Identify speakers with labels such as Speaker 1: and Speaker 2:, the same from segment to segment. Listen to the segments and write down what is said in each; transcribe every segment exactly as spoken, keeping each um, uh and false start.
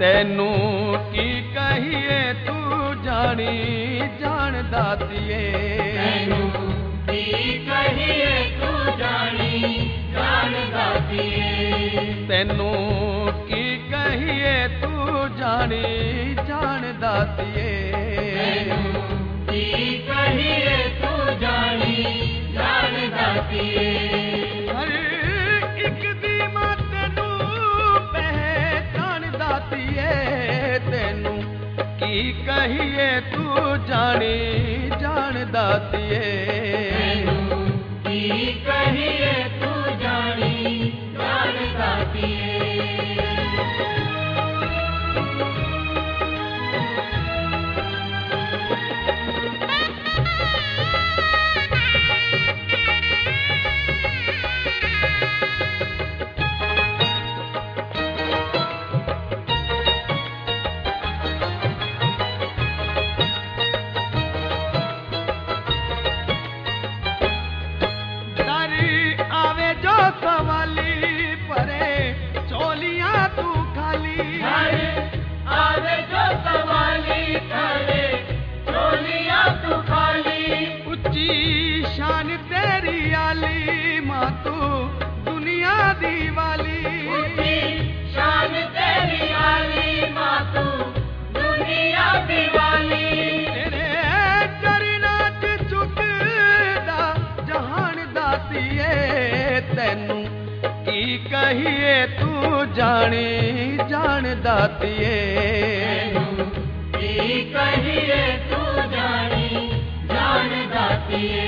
Speaker 1: तेनू की कहिए तू जानी जान दातिए,
Speaker 2: तेनू की कहिए तू जानी जान दातिए,
Speaker 1: तेनू की कहिए तू जानी जान दातिए,
Speaker 2: तेनू की कहिए तू जानी जान दातिए।
Speaker 1: हर एक दी मां तेनू पहचान दातिए, तेनू की कहिए तू जानी जान दातिए,
Speaker 2: तेनू की कहिए तू जानी जान दातिए।
Speaker 1: तेनू की कहिए तू जानी जान दातिए,
Speaker 2: तेनू की कहिए तू जानी जान दातिए।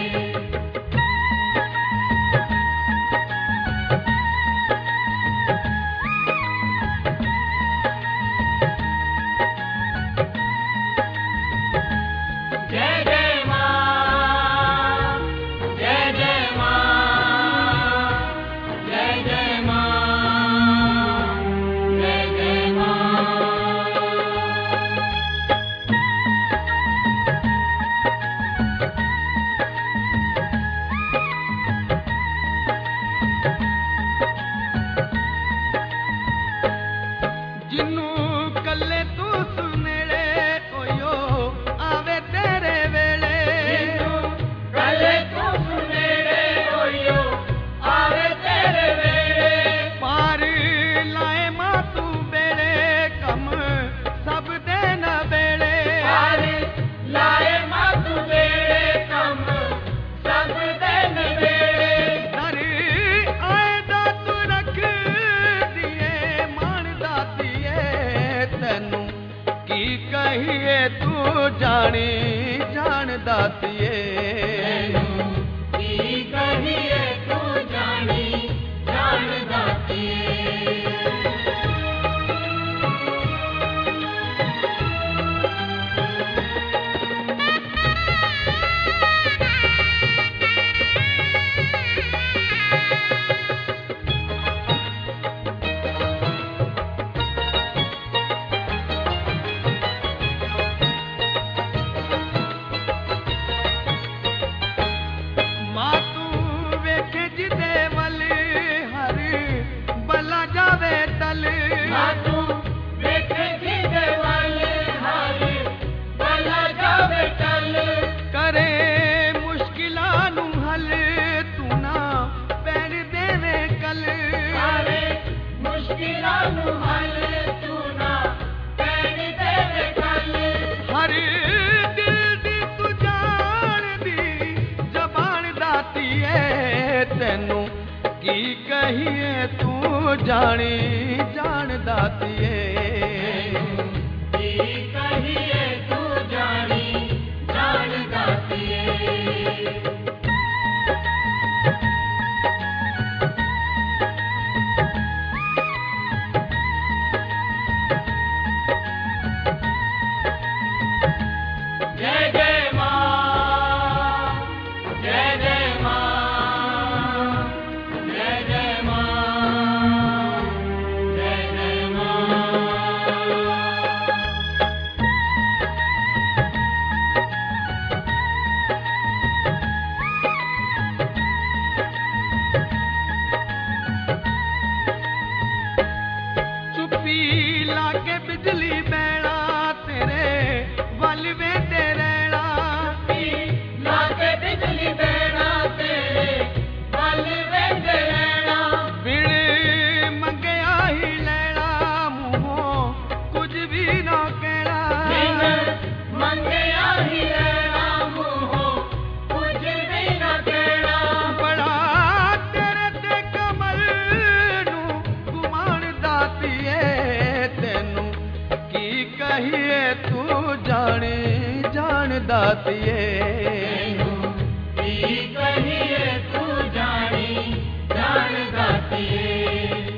Speaker 1: कहिए तू जानी जान दातिए,
Speaker 2: तेनू की कहिए तू जानी जान दातिए।
Speaker 1: तेनू की कहिए तू जानी जान दातिए,
Speaker 2: की कहिए तू जानी जान दातिए।
Speaker 1: जय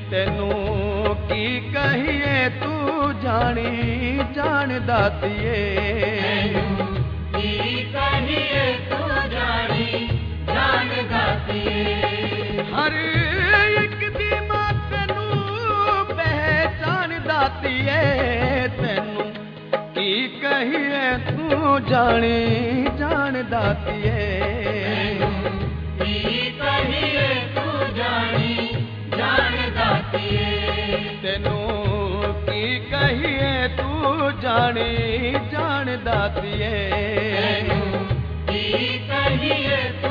Speaker 1: ਤੈਨੂੰ ਕੀ ਕਹੀਏ ਤੂੰ ਜਾਣੀ ਜਾਣ ਦਾਤੀਏ
Speaker 2: ਤੈਨੂੰ ਕੀ ਕਹੀਏ ਤੂੰ ਜਾਣੀ ਜਾਣ ਦਾਤੀਏ
Speaker 1: ਹਰ ਇੱਕ ਦੀ ਮਾਂ ਤੈਨੂੰ ਪਹਿਚਾਣ ਦਾਤੀਏ ਤੈਨੂੰ ਕੀ ਕਹੀਏ ਤੂੰ ਜਾਣੀ ਜਾਣ ਦਾਤੀਏ
Speaker 2: ਕੀ ਕਹੀਏ ਤੂੰ ਜਾਣੀ ਜਾਣ ਦਾਤੀਏ
Speaker 1: ਤੈਨੂੰ ਕੀ ਕਹੀਏ ਤੂੰ ਜਾਣੀ ਜਾਣ ਦਾਤੀਏ
Speaker 2: ਕੀ ਕਹੀਏ